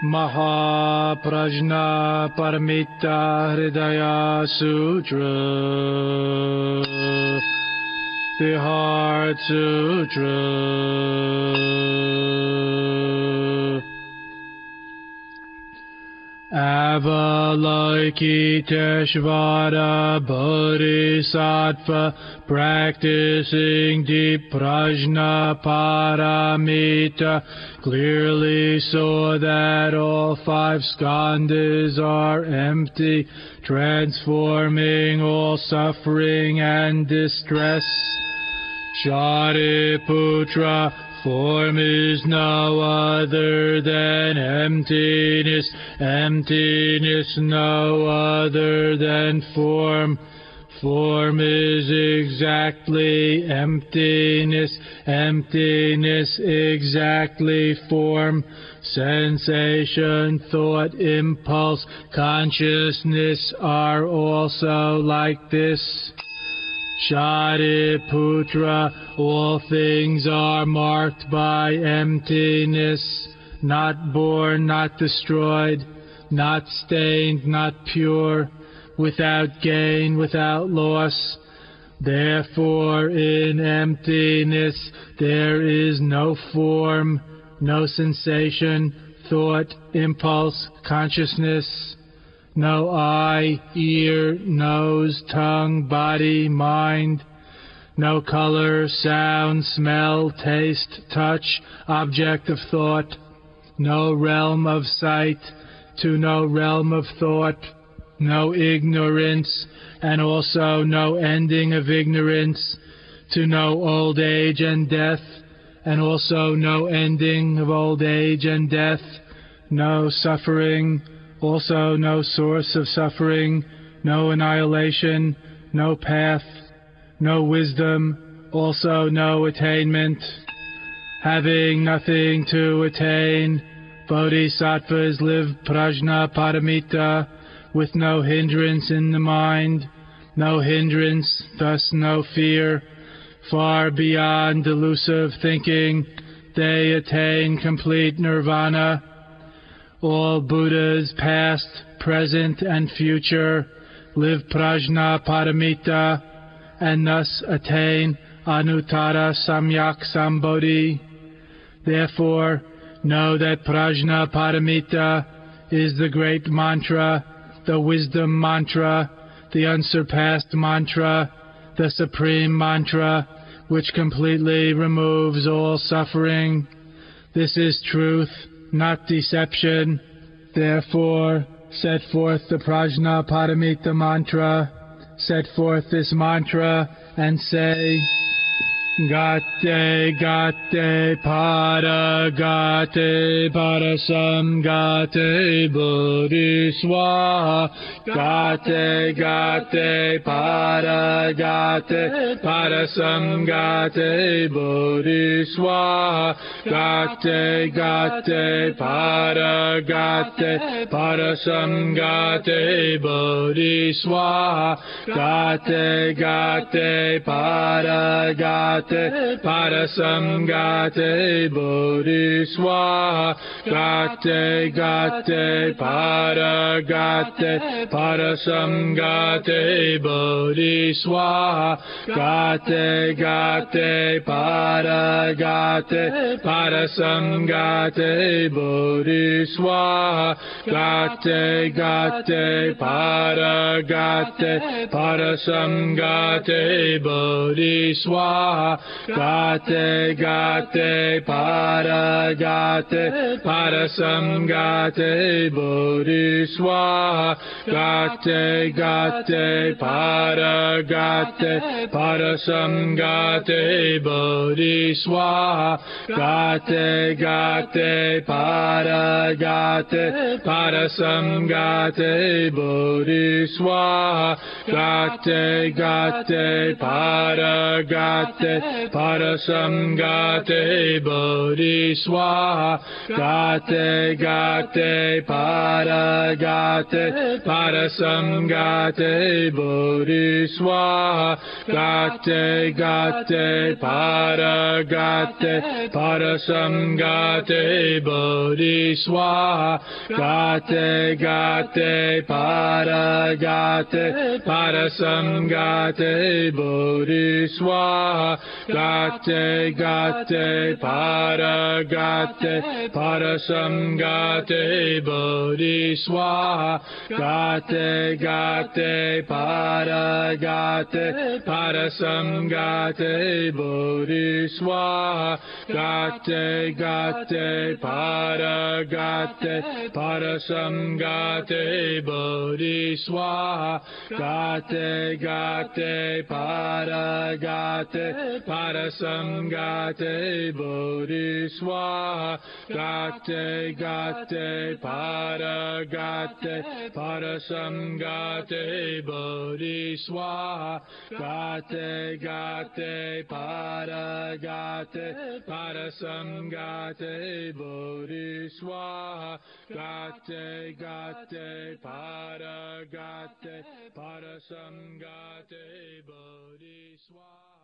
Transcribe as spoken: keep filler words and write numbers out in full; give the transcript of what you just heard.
Mahaprajna Paramita Hridaya Sutra, the Heart Sutra. Avalokiteshvara Bodhisattva, practicing deep prajna paramita, clearly saw that all five skandhas are empty, transforming all suffering and distress. Shariputra, form is no other than emptiness, emptiness no other than form. Form is exactly emptiness, emptiness exactly form. Sensation, thought, impulse, consciousness are also like this. Shariputra, all things are marked by emptiness, not born, not destroyed, not stained, not pure, without gain, without loss. Therefore, in emptiness there is no form, no sensation, thought, impulse, consciousness. No eye, ear, nose, tongue, body, mind. No color, sound, smell, taste, touch, object of thought. No realm of sight to no realm of thought. No ignorance, and also no ending of ignorance, to no old age and death, and also no ending of old age and death. No suffering, also no source of suffering, no annihilation, no path, no wisdom, also no attainment. Having nothing to attain, bodhisattvas live prajna paramita, with no hindrance in the mind, no hindrance, thus no fear. Far beyond delusive thinking, they attain complete nirvana. All Buddhas, past, present, and future, live prajna paramita, and thus attain anuttara samyak sambodhi. Therefore, know that prajna paramita is the great mantra, the wisdom mantra, the unsurpassed mantra, the supreme mantra, which completely removes all suffering. This is truth, not deception. Therefore, set forth the prajna paramita mantra. Set forth this mantra and say, Gate, gate, para, gate, parasam, gate, bodhiswaha. Gate, gate, para, gate, parasam, gate, bodhiswaha. Gate, gate, para, gate, parasam, gate, bodhiswaha. Gate, gate, para, gate, parasam, gate, bodhiswaha. Gate, gate, para, gate, parasam, gate, bodhiswaha. Gate, gate, para, gate, parasam, gate, bodhiswaha. Gate, gate, para, gate, parasam, gate, bodhiswaha. Gate, gate, para, gate, parasam, gate, bodhiswaha. Gate, gate, para, gate, parasam, gate, bodhiswaha. Gate, gate, para, gate, parasam, gate, bodhiswaha. Gate, gate, para, gate, Parasamgate Bodhi Swaha Gate Gate Paragate Parasamgate Bodhi Swaha Gate Gate Paragate Parasamgate Bodhi Swaha Gate Gate Paragate Parasamgate Bodhi Swaha Gate Gate Paragate Parasamgate Bodhi Swaha Gate Gate Paragate Parasamgate Bodhi Swaha Gate Gate Paragate Parasamgate Bodhi Swaha Gate Gate Paragate Parasamgate Bodhi Swaha Gate Gate Paragate Parasamgate Bodhi Swaha Gate Gate Paragate Parasamgate Bodhi Swaha Gate Gate Paragate Parasamgate Bodhi Swaha